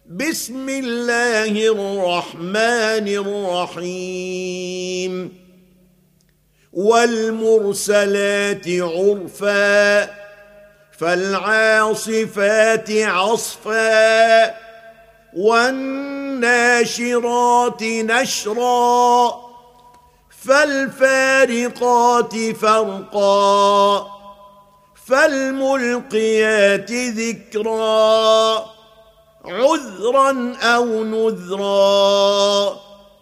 بسم الله الرحمن الرحيم والمرسلات عرفا فالعاصفات عصفا والناشرات نشرا فالفارقات فرقا فالملقيات ذكرا عذرا أو نذرا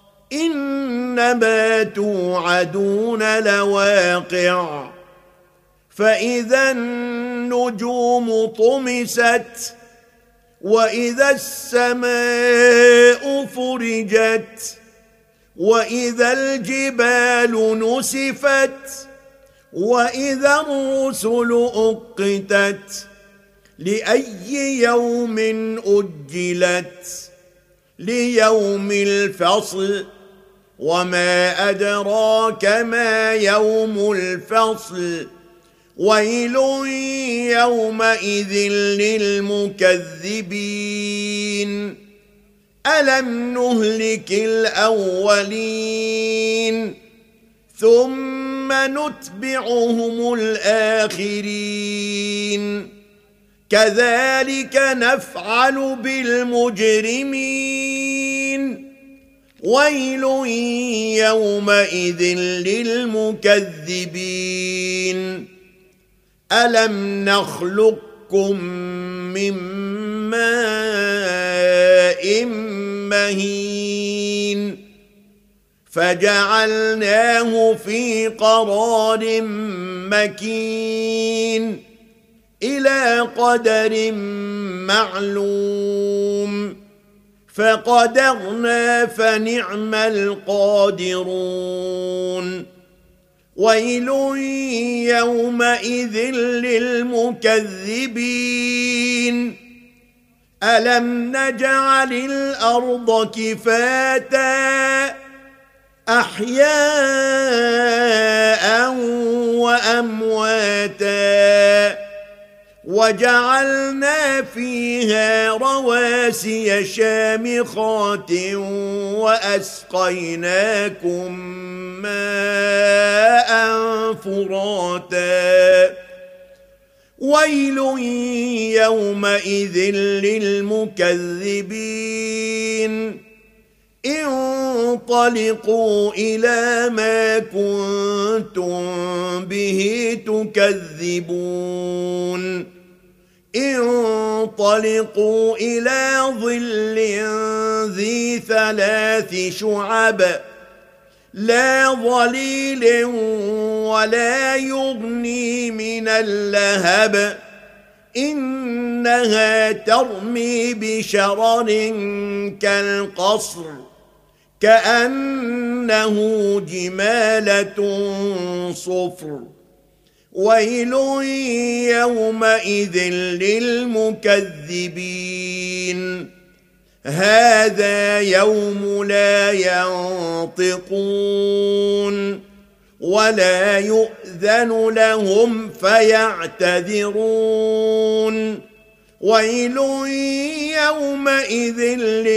إنما توعدون لواقع فإذا النجوم طمست وإذا السماء فرجت وإذا الجبال نسفت وإذا الرسل أقتت لأي يوم أجلت ليوم الفصل وما أدراك ما يوم الفصل ويل يومئذ للمكذبين ألم نهلك الأولين ثم نتبعهم الآخرين كذلك نفعل بالمجرمين ويل يومئذ للمكذبين ألم نخلقكم من ماء مهين فجعلناه في قرار مكين إلى قدر معلوم فقدرنا فنعم القادرون ويل يومئذ للمكذبين ألم نجعل الأرض كفاتا أحياء وأمواتا وجعلنا فيها رواسي شامخات وأسقيناكم ماء فراتا ويل يومئذ للمكذبين انطلقوا إلى ما كنتم به تكذبون انطلقوا إلى ظل ذي 3 شعب لا ظليل ولا يغني من اللهب إنها ترمي بشرر كالقصر كأنه جمالة صفر ويل يومئذ للمكذبين هذا يوم لا ينطقون ولا يؤذن لهم فيعتذرون ويل يومئذ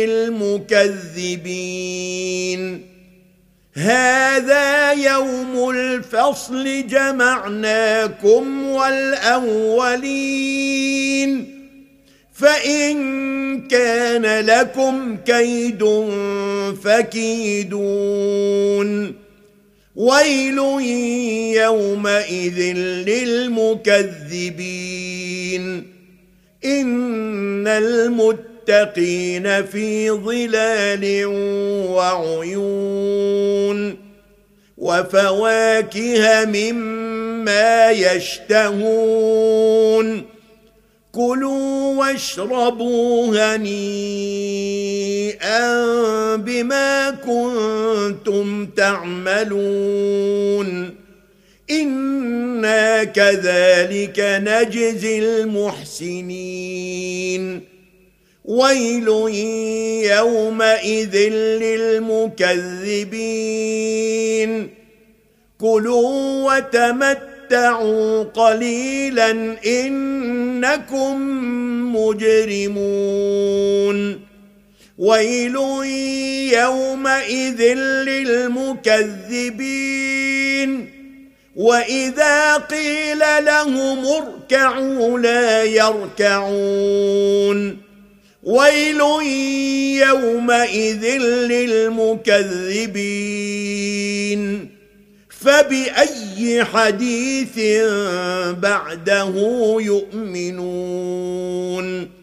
للمكذبين هذا يوم الفصل جمعناكم والأولين فإن كان لكم كيد فكيدون ويل يومئذ للمكذبين إن المتقين في ظلال وعيون وفواكه مما يشتهون كلوا واشربوا هنيئا بما كنتم تعملون إنا كذلك نجزي المحسنين ويل يومئذ للمكذبين كلوا وتمتعوا قليلا إنكم مجرمون ويل يومئذ للمكذبين وإذا قيل لهم اركعوا لا يركعون ويل يومئذ للمكذبين فبأي حديث بعده يؤمنون